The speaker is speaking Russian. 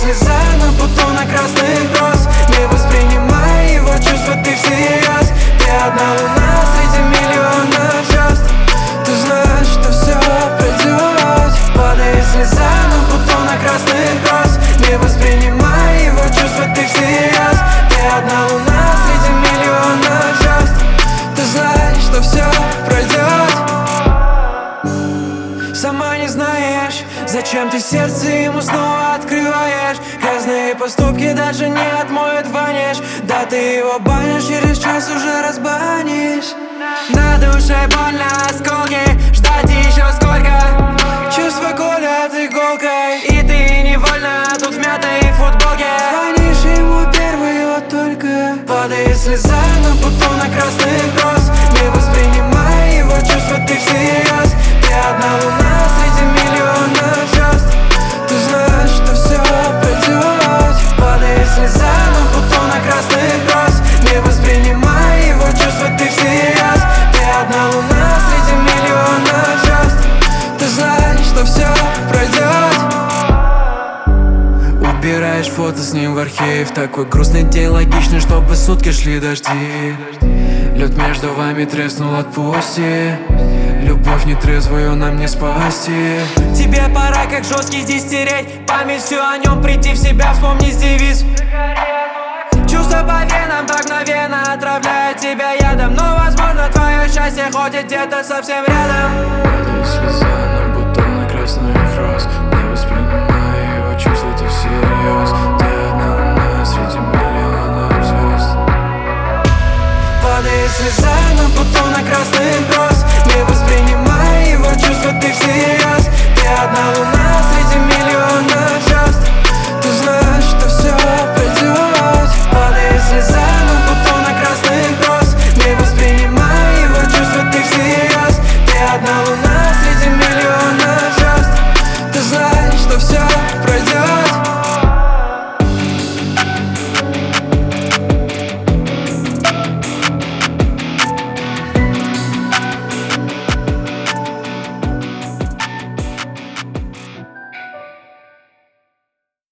слеза на бутона красных роз. Не воспринимай его чувства ты всерьез. Ты одна луна среди миллионов звезд. Ты знаешь, что все пройдет. Падает слеза на бутона красных роз. Не воспринимай его чувства ты всерьез. Ты одна луна среди миллионов звезд. Ты знаешь, что все пройдет. Сама не знаешь, зачем ты сердце ему снова открываешь. Грязные поступки даже не отмоют ваниш. Да ты его банишь, через час уже разбанишь. На душе больно, осколки, ждать еще сколько. Чувства колят иголкой, и ты невольно тут в мятой футболке. Звонишь ему первый, вот только падает слеза на бутона красных роз. Не воспринимай его чувства ты всерьез. Ты одна луна среди миллионов звезд. Ты знаешь, что все пройдет. Падает слеза на бутона красных роз. Не воспринимай его чувства ты всерьез. Ты одна луна среди миллионов звезд. Ты знаешь, что все пройдет. Убираешь фото с ним в архив. Такой грустный день, логично, чтобы сутки шли дожди. Лед между вами треснул, отпусти. Любовь нетрезвую нам не спасти. Тебе пора как жесткий здесь стереть память, все о нем, прийти в себя, вспомнить девиз. Чувства по венам так мгновенно отравляют тебя ядом. Но возможно твое счастье ходит где-то совсем рядом. Падает слеза на бутоны красных роз. Не воспринимай его чувства ты всерьез. Ты одна луна среди миллионов звезд. Падает слеза на бутона красных роз. Не воспринимай его чувства ты всерьез. Ты одна луна